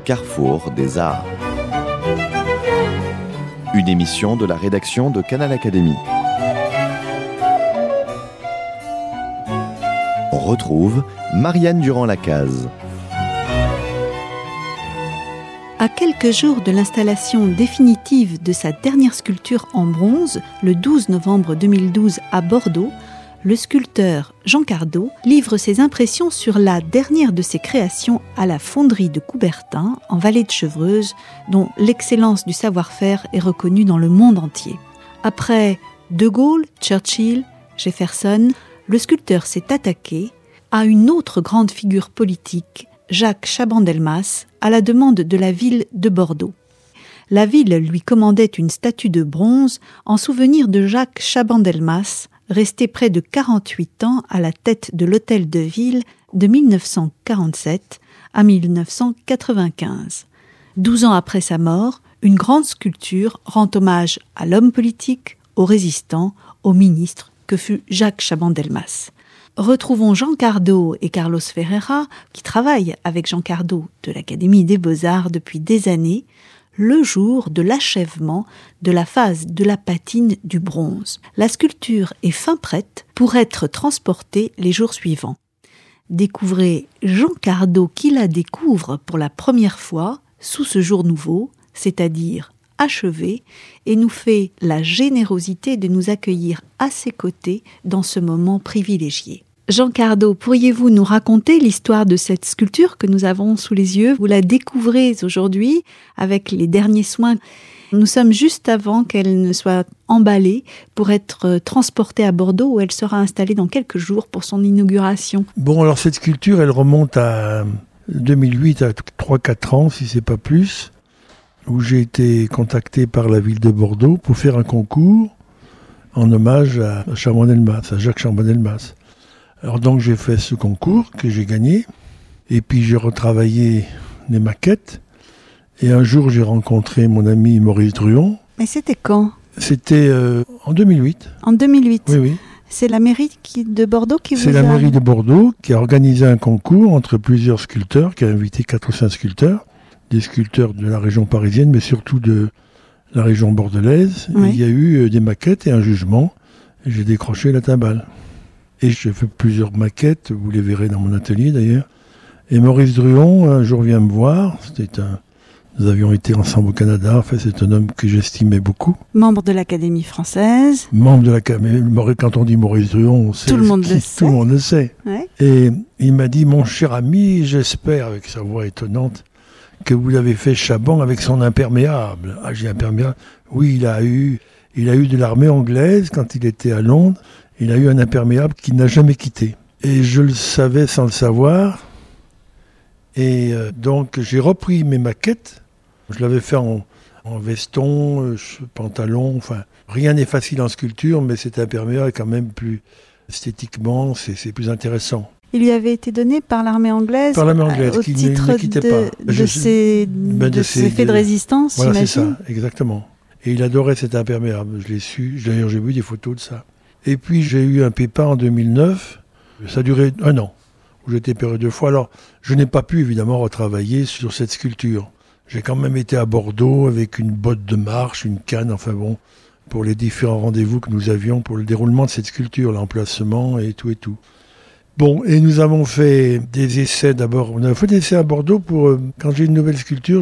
carrefour des arts. Une émission de la rédaction de Canal Académie. On retrouve Marianne Durand-Lacaze. À quelques jours de l'installation définitive de sa dernière sculpture en bronze, le 12 novembre 2012 à Bordeaux, le sculpteur Jean Cardot livre ses impressions sur la dernière de ses créations à la fonderie de Coubertin, en vallée de Chevreuse, dont l'excellence du savoir-faire est reconnue dans le monde entier. Après De Gaulle, Churchill, Jefferson, le sculpteur s'est attaqué à une autre grande figure politique, Jacques Chaban-Delmas, à la demande de la ville de Bordeaux. La ville lui commandait une statue de bronze en souvenir de Jacques Chaban-Delmas, resté près de 48 ans à la tête de l'hôtel de ville de 1947 à 1995. 12 ans après sa mort, une grande sculpture rend hommage à l'homme politique, au résistant, au ministre que fut Jacques Chaban-Delmas. Retrouvons Jean Cardot et Carlos Ferreira, qui travaillent avec Jean Cardot de l'Académie des Beaux-Arts depuis des années, le jour de l'achèvement de la phase de la patine du bronze. La sculpture est fin prête pour être transportée les jours suivants. Découvrez Jean Cardot qui la découvre pour la première fois sous ce jour nouveau, c'est-à-dire achevé, et nous fait la générosité de nous accueillir à ses côtés dans ce moment privilégié. Jean Cardot, pourriez-vous nous raconter l'histoire de cette sculpture que nous avons sous les yeux ? Vous la découvrez aujourd'hui avec les derniers soins. Nous sommes juste avant qu'elle ne soit emballée pour être transportée à Bordeaux où elle sera installée dans quelques jours pour son inauguration. Bon, alors cette sculpture, elle remonte à 2008, à 3-4 ans, si c'est pas plus, où j'ai été contacté par la ville de Bordeaux pour faire un concours en hommage à Chaban-Delmas, à Jacques Chaban-Delmas. Alors donc j'ai fait ce concours que j'ai gagné, et puis j'ai retravaillé les maquettes, et un jour j'ai rencontré mon ami Maurice Druon. Mais c'était quand ? C'était en 2008. En 2008 ? Oui. C'est la mairie de Bordeaux qui vous a... C'est la mairie de Bordeaux qui a organisé un concours entre plusieurs sculpteurs, qui a invité 4 ou 5 sculpteurs, des sculpteurs de la région parisienne, mais surtout de la région bordelaise. Oui. Il y a eu des maquettes et un jugement, et j'ai décroché la timbale. Et j'ai fait plusieurs maquettes, vous les verrez dans mon atelier d'ailleurs. Et Maurice Druon, un jour, vient me voir. Nous avions été ensemble au Canada. En fait, c'est un homme que j'estimais beaucoup. Membre de l'Académie française. Membre de l'Académie. Quand on dit Maurice Druon, on sait. Tout le monde le sait. Tout le monde le sait. Ouais. Et il m'a dit, mon cher ami, j'espère, avec sa voix étonnante, que vous avez fait Chaban avec son imperméable. Ah, j'ai imperméable. Oui, il a eu de l'armée anglaise quand il était à Londres. Il a eu un imperméable qu'il n'a jamais quitté. Et je le savais sans le savoir. Et donc, j'ai repris mes maquettes. Je l'avais fait en veston, pantalon. Enfin, rien n'est facile en sculpture, mais cet imperméable est quand même plus esthétiquement, c'est plus intéressant. Il lui avait été donné par l'armée anglaise, au qui titre ne quittait pas. de ses faits de résistance, voilà, j'imagine. C'est ça, exactement. Et il adorait cet imperméable, je l'ai su. D'ailleurs, j'ai vu des photos de ça. Et puis, j'ai eu un pépin en 2009. Ça a duré 1 an, où j'étais opéré 2 fois. Alors, je n'ai pas pu, évidemment, retravailler sur cette sculpture. J'ai quand même été à Bordeaux avec une botte de marche, une canne, enfin bon, pour les différents rendez-vous que nous avions pour le déroulement de cette sculpture, l'emplacement et tout et tout. Bon, et nous avons fait des essais d'abord. On a fait des essais à Bordeaux pour... quand j'ai une nouvelle sculpture,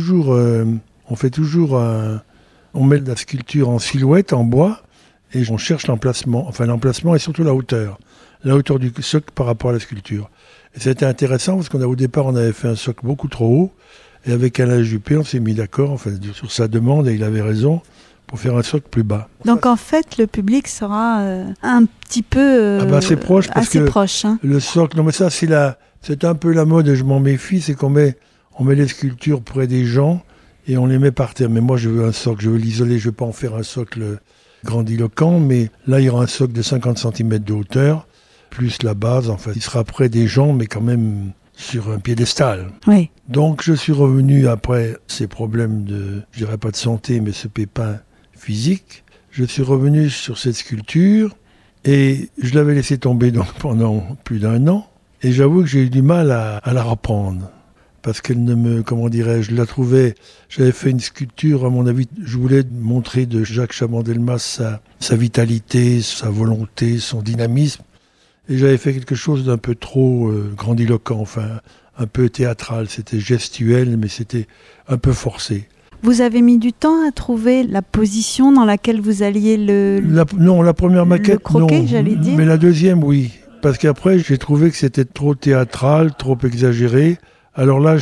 on met la sculpture en silhouette, en bois, et on cherche l'emplacement. Enfin, l'emplacement et surtout la hauteur du socle par rapport à la sculpture. Et c'était intéressant parce qu'au départ, on avait fait un socle beaucoup trop haut, et avec Alain Juppé, on s'est mis d'accord, enfin, sur sa demande, et il avait raison, pour faire un socle plus bas. Donc en fait, le public sera un petit peu assez proche, parce assez proche. Hein. Le socle, non mais ça c'est un peu la mode, et je m'en méfie, c'est qu'on met les sculptures près des gens et on les met par terre. Mais moi je veux un socle, je veux l'isoler, je veux pas en faire un socle grandiloquent, mais là il y aura un socle de 50 cm de hauteur, plus la base, enfin il sera près des gens, mais quand même sur un piédestal. Oui. Donc je suis revenu après ces problèmes je dirais pas de santé, mais ce pépin physique. Je suis revenu sur cette sculpture et je l'avais laissé tomber donc pendant plus d'1 an. Et j'avoue que j'ai eu du mal à la reprendre. parce qu'elle ne me, comment dirais-je, la trouvais, j'avais fait une sculpture, à mon avis, je voulais montrer de Jacques Chaban-Delmas sa vitalité, sa volonté, son dynamisme, et j'avais fait quelque chose d'un peu trop grandiloquent, enfin, un peu théâtral, c'était gestuel, mais c'était un peu forcé. Vous avez mis du temps à trouver la position dans laquelle vous alliez Non, la première maquette, le croquet, non, j'allais dire. Mais la deuxième, oui. Parce qu'après, j'ai trouvé que c'était trop théâtral, trop exagéré. Alors là,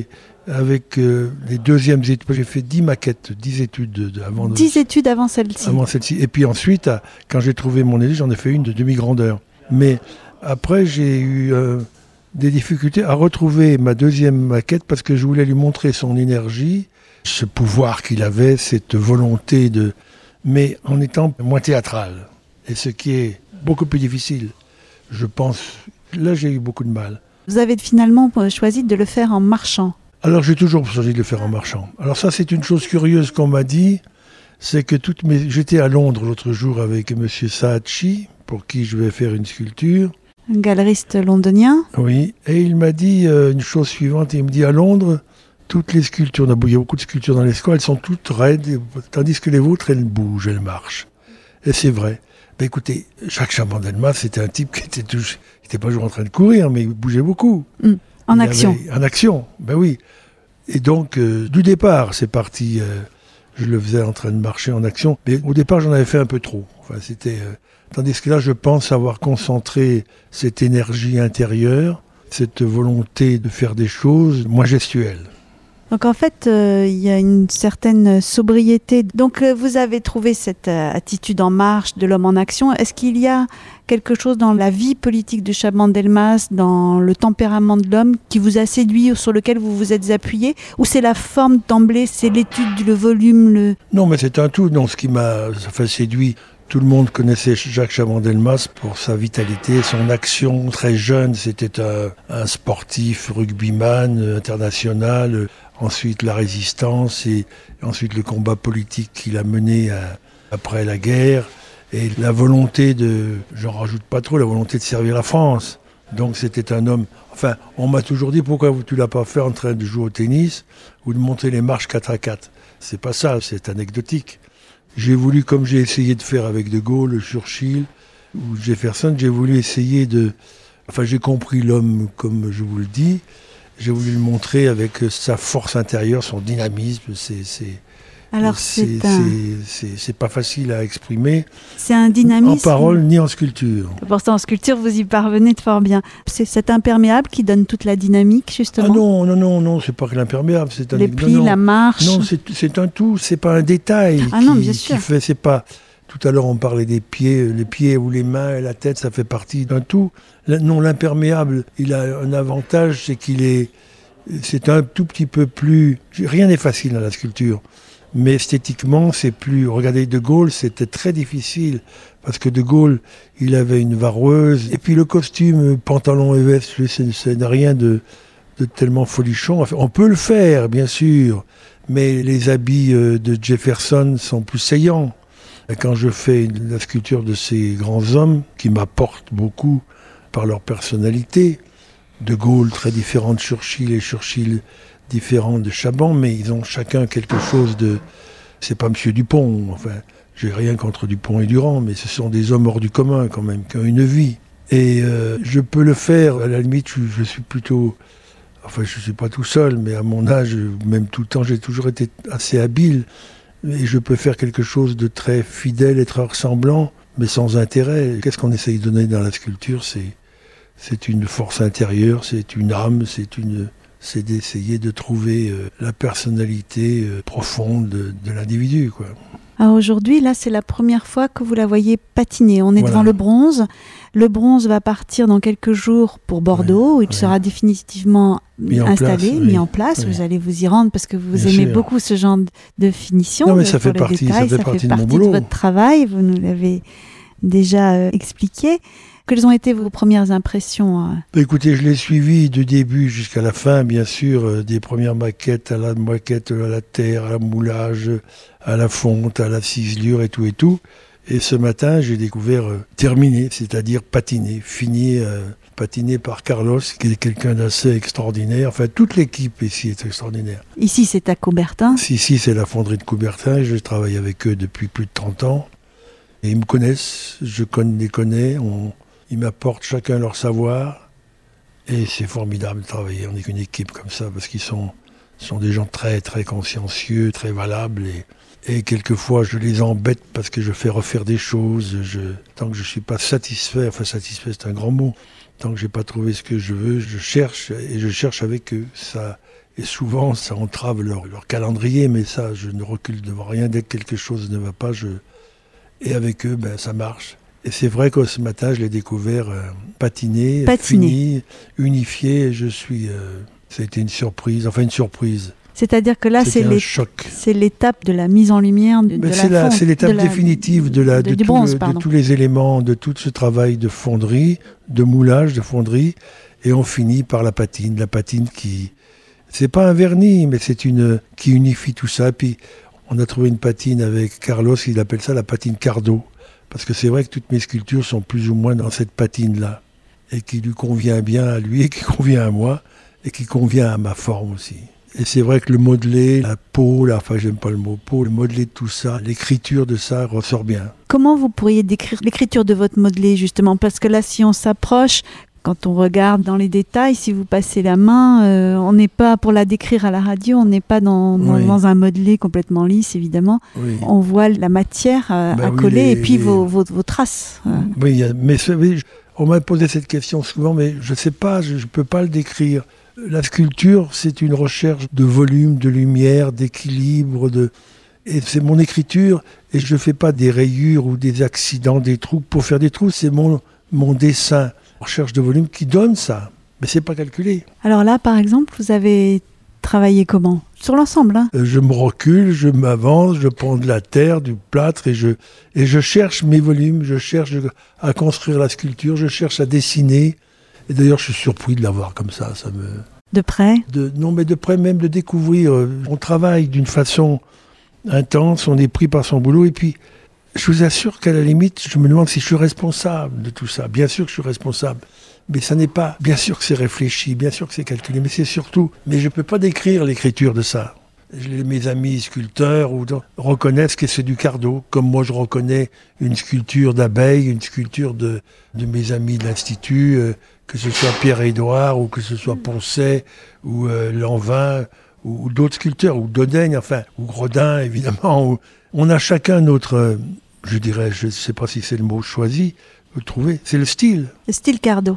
avec les deuxièmes études, j'ai fait 10 maquettes, 10 études avant. 10 études avant celle-ci. Avant celle-ci. Et puis ensuite, quand j'ai trouvé mon idée, j'en ai fait une de demi-grandeur. Mais après, j'ai eu des difficultés à retrouver ma deuxième maquette parce que je voulais lui montrer son énergie, ce pouvoir qu'il avait, cette volonté mais en étant moins théâtral. Et ce qui est beaucoup plus difficile, je pense. Là, j'ai eu beaucoup de mal. Vous avez finalement choisi de le faire en marchant. Alors, j'ai toujours choisi de le faire en marchant. Alors ça, c'est une chose curieuse qu'on m'a dit, c'est que j'étais à Londres l'autre jour avec M. Saatchi, pour qui je vais faire une sculpture. Un galeriste londonien. Oui, et il m'a dit une chose suivante, il me dit à Londres, toutes les sculptures, il y a beaucoup de sculptures dans les squares, elles sont toutes raides, tandis que les vôtres, elles bougent, elles marchent. Et c'est vrai. Ben écoutez, Jacques Chaban-Delmas, c'était un type qui était pas toujours en train de courir, mais il bougeait beaucoup. En action. En action, ben oui. Et donc, du départ, c'est parti, je le faisais en train de marcher en action, mais au départ, j'en avais fait un peu trop. Enfin, c'était... Tandis que là, je pense avoir concentré cette énergie intérieure, cette volonté de faire des choses moins gestuelles. Donc en fait, il y a une certaine sobriété. Donc vous avez trouvé cette attitude en marche de l'homme en action. Est-ce qu'il y a quelque chose dans la vie politique de Chaban-Delmas, dans le tempérament de l'homme, qui vous a séduit ou sur lequel vous vous êtes appuyé? Ou c'est la forme d'emblée, c'est l'étude, le volume Non, mais c'est un tout. Non, ce qui m'a séduit... Tout le monde connaissait Jacques Chaban-Delmas pour sa vitalité, son action. Très jeune, c'était un sportif rugbyman international. Ensuite, la résistance et ensuite le combat politique qu'il a mené après la guerre. Et la volonté j'en rajoute pas trop, la volonté de servir la France. Donc c'était un homme... Enfin, on m'a toujours dit, pourquoi tu l'as pas fait en train de jouer au tennis ou de monter les marches 4x4 ? C'est pas ça, c'est anecdotique. J'ai voulu, comme j'ai essayé de faire avec De Gaulle, Churchill ou Jefferson, j'ai voulu essayer Enfin, j'ai compris l'homme comme je vous le dis. J'ai voulu le montrer avec sa force intérieure, son dynamisme. Alors c'est pas facile à exprimer. C'est un dynamisme. En parole ni en sculpture. Pourtant, en sculpture, vous y parvenez fort bien. C'est cet imperméable qui donne toute la dynamique, justement. Ah non, c'est pas que l'imperméable. Les plis, la marche. Non, c'est un tout, c'est pas un détail. Non, bien sûr. C'est pas... Tout à l'heure, on parlait des pieds. Les pieds ou les mains et la tête, ça fait partie d'un tout. Non, l'imperméable, il a un avantage, c'est un tout petit peu plus... Rien n'est facile dans la sculpture. Mais esthétiquement, c'est plus... Regardez, De Gaulle, c'était très difficile, parce que De Gaulle, il avait une vareuse, et puis le costume, pantalon et veste, c'est rien de tellement folichon. Enfin, on peut le faire, bien sûr, mais les habits de Jefferson sont plus saillants. Et quand je fais la sculpture de ces grands hommes, qui m'apportent beaucoup par leur personnalité, De Gaulle très différent de Churchill, et Churchill différents de Chaban, mais ils ont chacun quelque chose de... C'est pas M. Dupont, enfin, j'ai rien contre Dupont et Durand, mais ce sont des hommes hors du commun quand même, qui ont une vie. Et je peux le faire, à la limite, je suis plutôt... Enfin, je suis pas tout seul, mais à mon âge, même tout le temps, j'ai toujours été assez habile. Et je peux faire quelque chose de très fidèle et très ressemblant, mais sans intérêt. Qu'est-ce qu'on essaye de donner dans la sculpture? C'est une force intérieure, c'est une âme, c'est d'essayer de trouver la personnalité profonde de l'individu, quoi. Alors aujourd'hui, là, c'est la première fois que vous la voyez patiner. On est devant le bronze. Le bronze va partir dans quelques jours pour Bordeaux, où il sera définitivement installé, mis en place. Oui. Vous allez vous y rendre parce que vous aimez beaucoup ce genre de finition. Non, mais ça fait partie de mon boulot. De votre travail, vous nous l'avez déjà expliqué. Quelles ont été vos premières impressions? Écoutez, je l'ai suivi du début jusqu'à la fin, bien sûr, des premières maquettes à la terre, à la moulage, à la fonte, à la ciselure et tout. Et ce matin, j'ai découvert terminé, c'est-à-dire patiné, fini, patiné par Carlos, qui est quelqu'un d'assez extraordinaire. Enfin, toute l'équipe ici est extraordinaire. Ici, c'est à Coubertin. Ici, c'est la fonderie de Coubertin. Je travaille avec eux depuis plus de 30 ans. Et ils me connaissent, je les connais. Ils m'apportent chacun leur savoir. Et c'est formidable de travailler. On n'est qu'une équipe comme ça, parce qu'ils sont des gens très, très consciencieux, très valables. Et quelquefois, je les embête parce que je fais refaire des choses. Tant que je ne suis pas satisfait, enfin satisfait c'est un grand mot, tant que je n'ai pas trouvé ce que je veux, je cherche avec eux. Et souvent, ça entrave leur calendrier, mais ça, je ne recule devant rien. Dès que quelque chose ne va pas, et avec eux, ça marche. Et c'est vrai que ce matin, je l'ai découvert patiné, fini, unifié. Ça a été une surprise. C'est-à-dire que là, c'est l'étape de la mise en lumière c'est l'étape définitive de tous les éléments, de tout ce travail de fonderie, de moulage, de fonderie, et on finit par la patine qui, c'est pas un vernis, mais qui unifie tout ça. Puis on a trouvé une patine avec Carlos, il appelle ça la patine Cardo, parce que c'est vrai que toutes mes sculptures sont plus ou moins dans cette patine-là, et qui lui convient bien à lui, et qui convient à moi, et qui convient à ma forme aussi. Et c'est vrai que le modelé, la peau, j'aime pas le mot peau, le modelé de tout ça, l'écriture de ça ressort bien. Comment vous pourriez décrire l'écriture de votre modelé, justement? Parce que là, si on s'approche, quand on regarde dans les détails, si vous passez la main, on n'est pas, pour la décrire à la radio, on n'est pas dans un modelé complètement lisse, évidemment. Oui. On voit la matière à coller et puis vos traces. Oui, on m'a posé cette question souvent, mais je ne sais pas, je ne peux pas le décrire. La sculpture, c'est une recherche de volume, de lumière, d'équilibre, et c'est mon écriture, et je ne fais pas des rayures ou des accidents, des trous. Pour faire des trous, c'est mon dessin, recherche de volume qui donne ça, mais c'est pas calculé. Alors là, par exemple, vous avez travaillé comment? Sur l'ensemble, hein? Je me recule, je m'avance, je prends de la terre, du plâtre, et je cherche mes volumes, je cherche à construire la sculpture, je cherche à dessiner. Et d'ailleurs, je suis surpris de la voir comme ça. De près? Non, mais de près même, de découvrir. On travaille d'une façon intense, on est pris par son boulot. Et puis, je vous assure qu'à la limite, je me demande si je suis responsable de tout ça. Bien sûr que je suis responsable. Mais ça n'est pas... Bien sûr que c'est réfléchi, bien sûr que c'est calculé. Mais c'est surtout... Mais je ne peux pas décrire l'écriture de ça. Mes amis sculpteurs reconnaissent que c'est du Cardo, comme moi je reconnais une sculpture d'abeille, une sculpture de mes amis de l'Institut, que ce soit Pierre-Édouard, ou que ce soit Poncet, ou Lanvin, ou d'autres sculpteurs, ou Dodaigne, ou Grodin, évidemment. On a chacun notre, je dirais, je ne sais pas si c'est le mot choisi, vous le trouvez, c'est le style. Le style Cardo.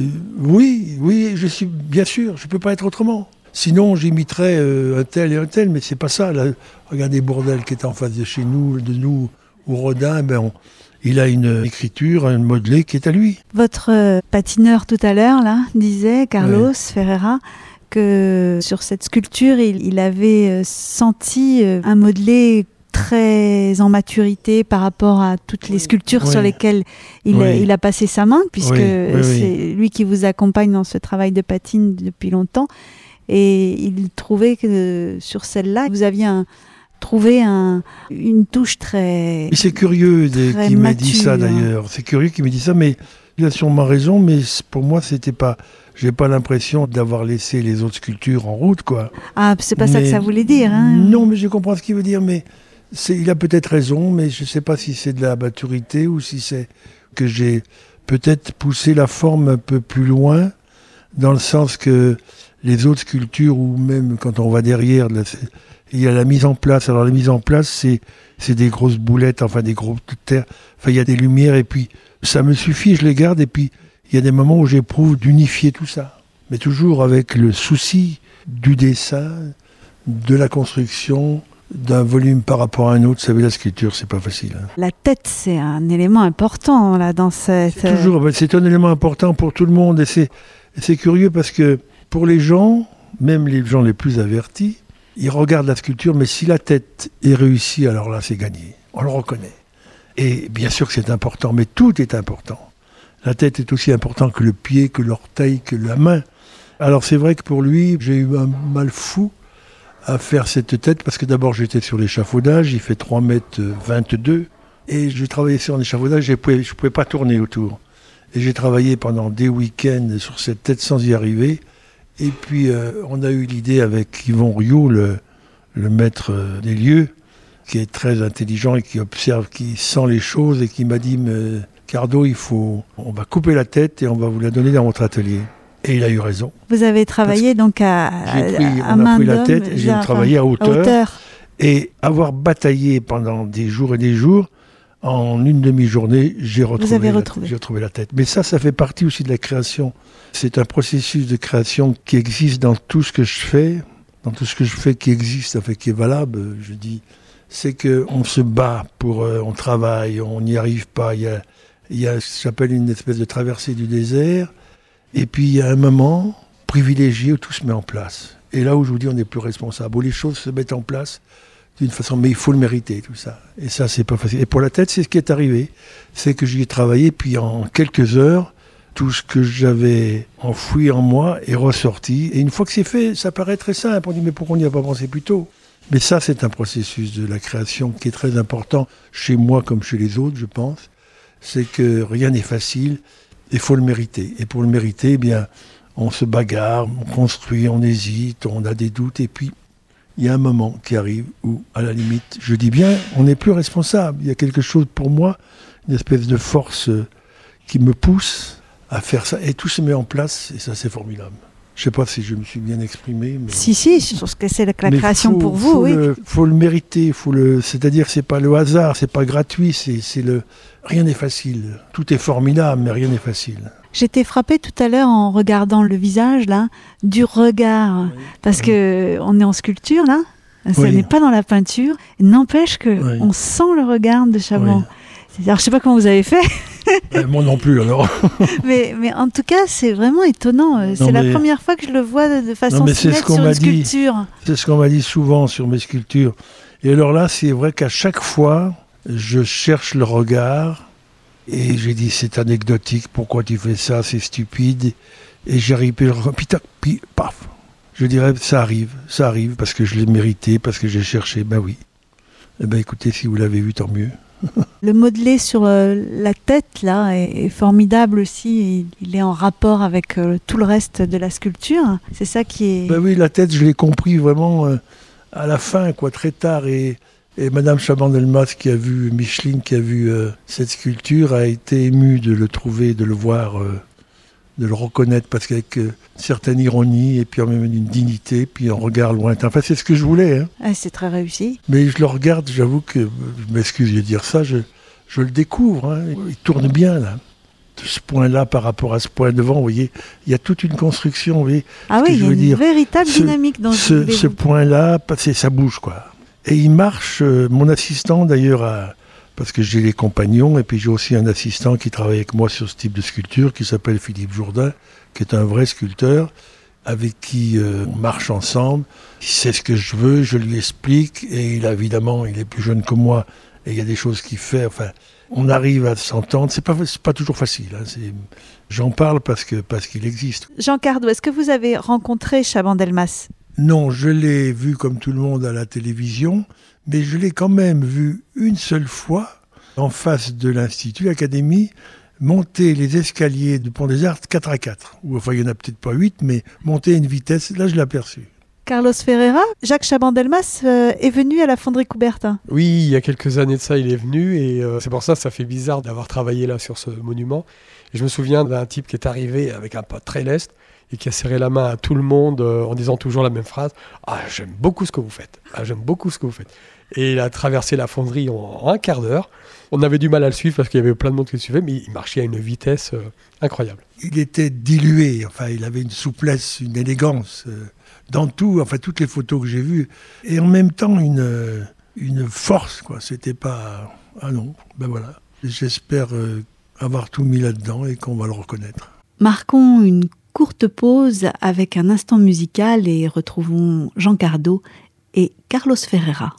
Oui, je suis, bien sûr, je ne peux pas être autrement. Sinon, j'imiterais un tel et un tel, mais c'est pas ça. Là, regardez Bourdelle qui est en face de chez nous, ou Rodin, il a une écriture, un modelé qui est à lui. Votre patineur tout à l'heure, là, disait, Carlos Ferreira, que sur cette sculpture, il avait senti un modelé très en maturité par rapport à toutes les sculptures sur lesquelles il a passé sa main, puisque c'est lui qui vous accompagne dans ce travail de patine depuis longtemps. Et il trouvait que sur celle-là, vous aviez trouvé une touche très... C'est curieux qu'il m'ait dit ça d'ailleurs. C'est curieux qu'il m'ait dit ça, mais il a sûrement raison, mais pour moi, c'était pas... J'ai pas l'impression d'avoir laissé les autres sculptures en route, quoi. Ah, c'est pas ça que ça voulait dire, hein. Non, mais je comprends ce qu'il veut dire, mais il a peut-être raison, mais je sais pas si c'est de la maturité ou si c'est que j'ai peut-être poussé la forme un peu plus loin, dans le sens que les autres sculptures, ou même quand on va derrière, il y a la mise en place. Alors la mise en place, c'est des grosses boulettes, des gros de terre. Il y a des lumières, et puis ça me suffit, je les garde, et puis il y a des moments où j'éprouve d'unifier tout ça. Mais toujours avec le souci du dessin, de la construction, d'un volume par rapport à un autre. Vous savez, la sculpture, c'est pas facile. Hein. La tête, c'est un élément important, là, dans cette... C'est un élément important pour tout le monde, et c'est curieux parce que pour les gens, même les gens les plus avertis, ils regardent la sculpture, mais si la tête est réussie, alors là, c'est gagné. On le reconnaît. Et bien sûr que c'est important, mais tout est important. La tête est aussi importante que le pied, que l'orteil, que la main. Alors c'est vrai que pour lui, j'ai eu un mal fou à faire cette tête, parce que d'abord j'étais sur l'échafaudage, il fait 3,22 m Et je travaillais sur un échafaudage, je pouvais pas tourner autour. Et j'ai travaillé pendant des week-ends sur cette tête sans y arriver. Et puis, on a eu l'idée avec Yvon Rioux, le maître des lieux, qui est très intelligent et qui observe, qui sent les choses et qui m'a dit « Cardo, on va couper la tête et on va vous la donner dans votre atelier ». Et il a eu raison. Vous avez travaillé donc à on a pris la tête et j'ai travaillé à hauteur. Et avoir bataillé pendant des jours et des jours, en une demi-journée, j'ai retrouvé la tête. Mais ça fait partie aussi de la création. C'est un processus de création qui existe dans tout ce que je fais, qui existe, qui est valable, je dis. C'est qu'on se bat on travaille, on n'y arrive pas. Il y a ce que j'appelle une espèce de traversée du désert. Et puis il y a un moment privilégié où tout se met en place. Et là où je vous dis on n'est plus responsable, où les choses se mettent en place d'une façon, mais il faut le mériter tout ça. Et ça c'est pas facile. Et pour la tête c'est ce qui est arrivé, c'est que j'y ai travaillé, puis en quelques heures, tout ce que j'avais enfoui en moi est ressorti. Et une fois que c'est fait, ça paraît très simple. On dit mais pourquoi on n'y a pas pensé plus tôt ? Mais ça c'est un processus de la création qui est très important chez moi comme chez les autres, je pense. C'est que rien n'est facile. Il faut le mériter. Et pour le mériter, eh bien, on se bagarre, on construit, on hésite, on a des doutes. Et puis, il y a un moment qui arrive où, à la limite, je dis bien, on n'est plus responsable. Il y a quelque chose pour moi, une espèce de force qui me pousse à faire ça. Et tout se met en place, et ça, c'est formidable. Je ne sais pas si je me suis bien exprimé. Mais... Si, je pense que c'est la création pour vous, oui. Il faut le mériter, c'est-à-dire que ce n'est pas le hasard, ce n'est pas gratuit, rien n'est facile. Tout est formidable, mais rien n'est facile. J'étais frappée tout à l'heure en regardant le visage, là, du regard. Oui. Parce qu'on est en sculpture, là, ça n'est pas dans la peinture. N'empêche qu'on sent le regard de Chabon. Oui. Alors, je ne sais pas comment vous avez fait. Moi non plus, alors. mais en tout cas, c'est vraiment étonnant. C'est la première fois que je le vois de façon si nette sur une sculpture. C'est ce qu'on m'a dit souvent sur mes sculptures. Et alors là, c'est vrai qu'à chaque fois, je cherche le regard et j'ai dit, c'est anecdotique, pourquoi tu fais ça, c'est stupide. Et j'arrive, puis paf. Je dirais, ça arrive parce que je l'ai mérité, parce que j'ai cherché, ben oui. Eh ben écoutez, si vous l'avez vu, tant mieux. Le modelé sur la tête là est formidable aussi. Il est en rapport avec tout le reste de la sculpture. C'est ça qui est. Ben oui, la tête, je l'ai compris vraiment à la fin, très tard. Et Madame Chaban-Delmas, qui a vu Micheline, qui a vu cette sculpture, a été émue de le trouver, de le voir, de le reconnaître, parce qu'avec une certaine ironie et puis en même une dignité, puis un regard lointain. Enfin, c'est ce que je voulais. Hein. Ah, c'est très réussi. Mais je le regarde, j'avoue que, je m'excuse de dire ça, je le découvre. Hein. Il tourne bien, là. De ce point-là par rapport à ce point devant, vous voyez, il y a toute une construction, vous voyez. Ah oui, il y a une véritable dynamique dans ce point-là, ça bouge, quoi. Et il marche, mon assistant d'ailleurs, parce que j'ai les compagnons, et puis j'ai aussi un assistant qui travaille avec moi sur ce type de sculpture, qui s'appelle Philippe Jourdain, qui est un vrai sculpteur, avec qui on marche ensemble. Il sait ce que je veux, je lui explique, et il est plus jeune que moi, et il y a des choses qu'il fait, enfin, on arrive à s'entendre. C'est pas toujours facile, hein, j'en parle parce qu'il existe. Jean Cardo, est-ce que vous avez rencontré Chaban-Delmas ? Non, je l'ai vu comme tout le monde à la télévision, mais je l'ai quand même vu une seule fois en face de l'Institut, l'Académie, monter les escaliers du Pont des Arts 4x4. Enfin, il n'y en a peut-être pas 8, mais monter à une vitesse, là je l'ai aperçu. Carlos Ferreira, Jacques Chaban-Delmas est venu à la Fonderie Coubertin. Oui, il y a quelques années de ça, il est venu et c'est pour ça que ça fait bizarre d'avoir travaillé là sur ce monument. Et je me souviens d'un type qui est arrivé avec un pas très leste et qui a serré la main à tout le monde en disant toujours la même phrase. « Ah, j'aime beaucoup ce que vous faites. Ah, j'aime beaucoup ce que vous faites. » Et il a traversé la fonderie en un quart d'heure. On avait du mal à le suivre parce qu'il y avait plein de monde qui le suivait, mais il marchait à une vitesse incroyable. Il était dilué, enfin, il avait une souplesse, une élégance dans tout, enfin, toutes les photos que j'ai vues. Et en même temps, une force, quoi. C'était pas... Ah non, ben voilà. J'espère avoir tout mis là-dedans et qu'on va le reconnaître. Marquons une courte pause avec un instant musical et retrouvons Jean Cardo et Carlos Ferreira.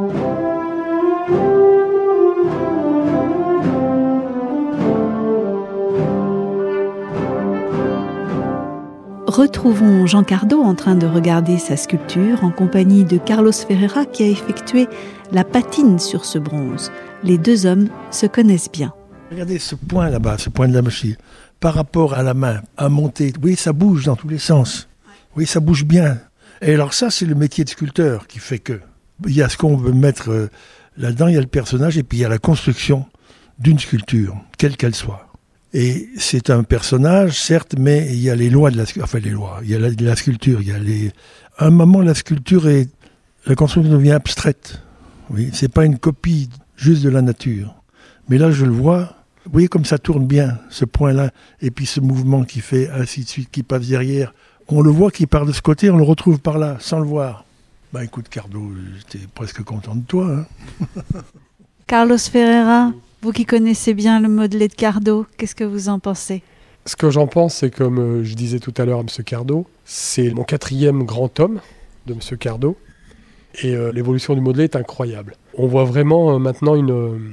Retrouvons Jean Cardot en train de regarder sa sculpture en compagnie de Carlos Ferreira qui a effectué la patine sur ce bronze. Les deux hommes se connaissent bien. Regardez ce point là-bas, ce point de la machine, par rapport à la main, à monter. Oui, ça bouge dans tous les sens. Oui, ça bouge bien. Et alors ça, c'est le métier de sculpteur qui fait que... Il y a ce qu'on veut mettre là-dedans, il y a le personnage et puis il y a la construction d'une sculpture, quelle qu'elle soit. Et c'est un personnage, certes, mais il y a les lois de la sculpture. Enfin, les lois. Il y a la sculpture. À un moment, la construction devient abstraite. Oui, c'est pas une copie juste de la nature. Mais là, je le vois. Vous voyez comme ça tourne bien, ce point-là. Et puis ce mouvement qui fait ainsi de suite, qui passe derrière. On le voit qui part de ce côté, on le retrouve par là, sans le voir. Bah écoute, Cardo, j'étais presque content de toi. Hein. Carlos Ferreira, vous qui connaissez bien le modelé de Cardot, qu'est-ce que vous en pensez ? Ce que j'en pense, c'est comme je disais tout à l'heure à M. Cardot, c'est mon 4e grand tome de M. Cardot. Et l'évolution du modelé est incroyable. On voit vraiment maintenant une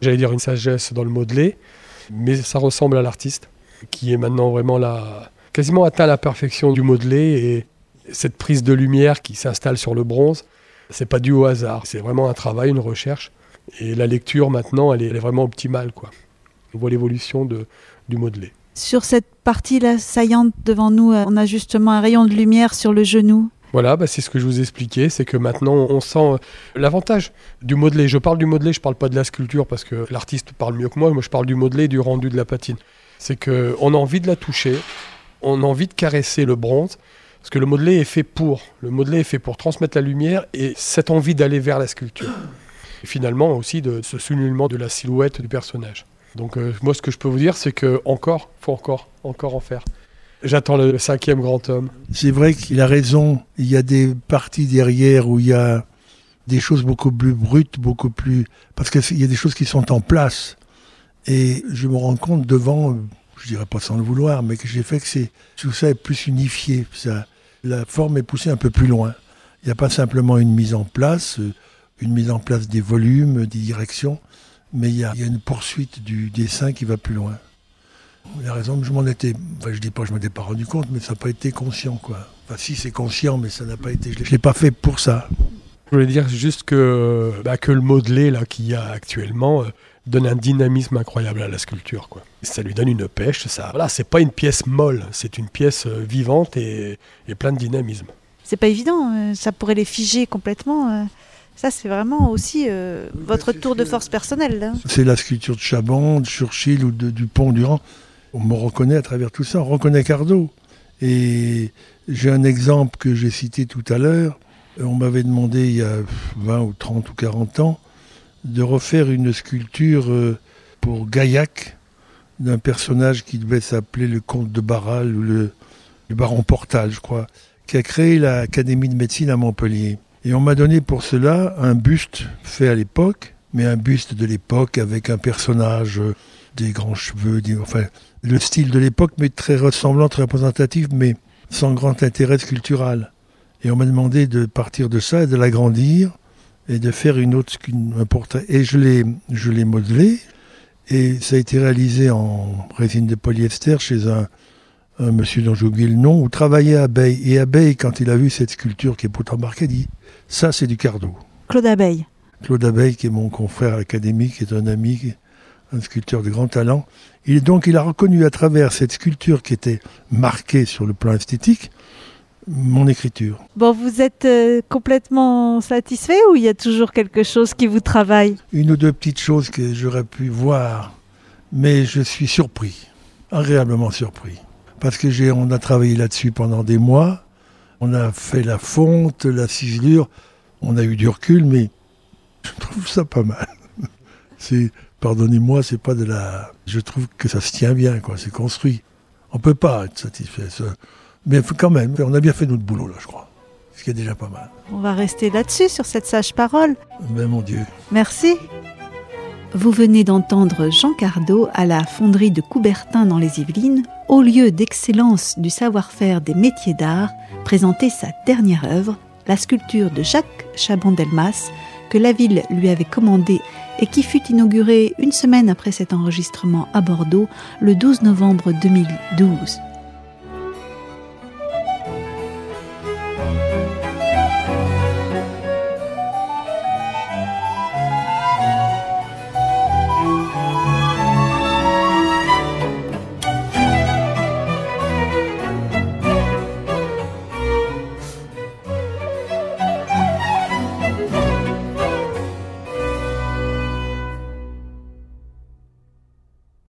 sagesse dans le modelé, mais ça ressemble à l'artiste, qui est maintenant vraiment quasiment atteint la perfection du modelé. Et cette prise de lumière qui s'installe sur le bronze, c'est pas dû au hasard. C'est vraiment un travail, une recherche. Et la lecture, maintenant, elle est vraiment optimale, quoi. On voit l'évolution du modelé. Sur cette partie-là saillante devant nous, on a justement un rayon de lumière sur le genou. Voilà, c'est ce que je vous expliquais, c'est que maintenant on sent l'avantage du modelé. Je parle du modelé, je parle pas de la sculpture parce que l'artiste parle mieux que moi. Moi je parle du modelé, du rendu de la patine. C'est qu'on a envie de la toucher, on a envie de caresser le bronze, parce que le modelé est fait pour transmettre la lumière et cette envie d'aller vers la sculpture. Et finalement aussi de ce sunnulement de la silhouette du personnage. Donc moi ce que je peux vous dire c'est que faut encore en faire. J'attends le 5e grand tome. C'est vrai qu'il a raison. Il y a des parties derrière où il y a des choses beaucoup plus brutes, parce qu'il y a des choses qui sont en place. Et je me rends compte devant, je dirais pas sans le vouloir, mais que j'ai fait que tout ça est plus unifié. La forme est poussée un peu plus loin. Il n'y a pas simplement une mise en place des volumes, des directions, mais il y a une poursuite du dessin qui va plus loin. Il a raison, je m'en étais pas rendu compte, mais ça n'a pas été conscient, quoi. Enfin, si, c'est conscient, mais ça n'a pas été... Je l'ai pas fait pour ça. Je voulais dire juste que le modelé là qu'il y a actuellement donne un dynamisme incroyable à la sculpture, quoi. Ça lui donne une pêche. C'est pas une pièce molle, c'est une pièce vivante et pleine de dynamisme. C'est pas évident, ça pourrait les figer complètement. Ça, c'est vraiment aussi votre tour de force personnelle. Là. C'est la sculpture de Chaban, de Churchill ou de Dupont-Durand. On me reconnaît à travers tout ça, on reconnaît Cardot. Et j'ai un exemple que j'ai cité tout à l'heure. On m'avait demandé il y a 20 ou 30 ou 40 ans de refaire une sculpture pour Gaillac d'un personnage qui devait s'appeler le comte de Barral ou le baron Portal, je crois, qui a créé l'Académie de médecine à Montpellier. Et on m'a donné pour cela un buste fait à l'époque, mais un buste de l'époque avec un personnage, des grands cheveux, le style de l'époque, mais très ressemblant, très représentatif, mais sans grand intérêt sculptural. Et on m'a demandé de partir de ça et de l'agrandir et de faire un portrait. Et je l'ai modelé et ça a été réalisé en résine de polyester chez un monsieur dont j'ai oublié le nom, où travaillait Abeille. Et Abeille, quand il a vu cette sculpture qui est pourtant marquée, dit « ça c'est du Cardot ». Claude Abeille. Claude Abeille, qui est mon confrère académique, qui est un ami, un sculpteur de grand talent. Il a reconnu à travers cette sculpture qui était marquée sur le plan esthétique, mon écriture. Bon, vous êtes complètement satisfait ou il y a toujours quelque chose qui vous travaille ? Une ou deux petites choses que j'aurais pu voir, mais je suis surpris, agréablement surpris. Parce on a travaillé là-dessus pendant des mois, on a fait la fonte, la ciselure, on a eu du recul, mais je trouve ça pas mal. Pardonnez-moi, c'est pas je trouve que ça se tient bien, quoi, c'est construit. On peut pas être satisfait, mais quand même, on a bien fait notre boulot, là, je crois. Ce qui est déjà pas mal. On va rester là-dessus, sur cette sage parole. Ben, mon Dieu. Merci. Vous venez d'entendre Jean Cardot à la fonderie de Coubertin dans les Yvelines, au lieu d'excellence du savoir-faire des métiers d'art, présenter sa dernière œuvre, la sculpture de Jacques Chaban-Delmas, que la ville lui avait commandé et qui fut inauguré une semaine après cet enregistrement à Bordeaux, le 12 novembre 2012.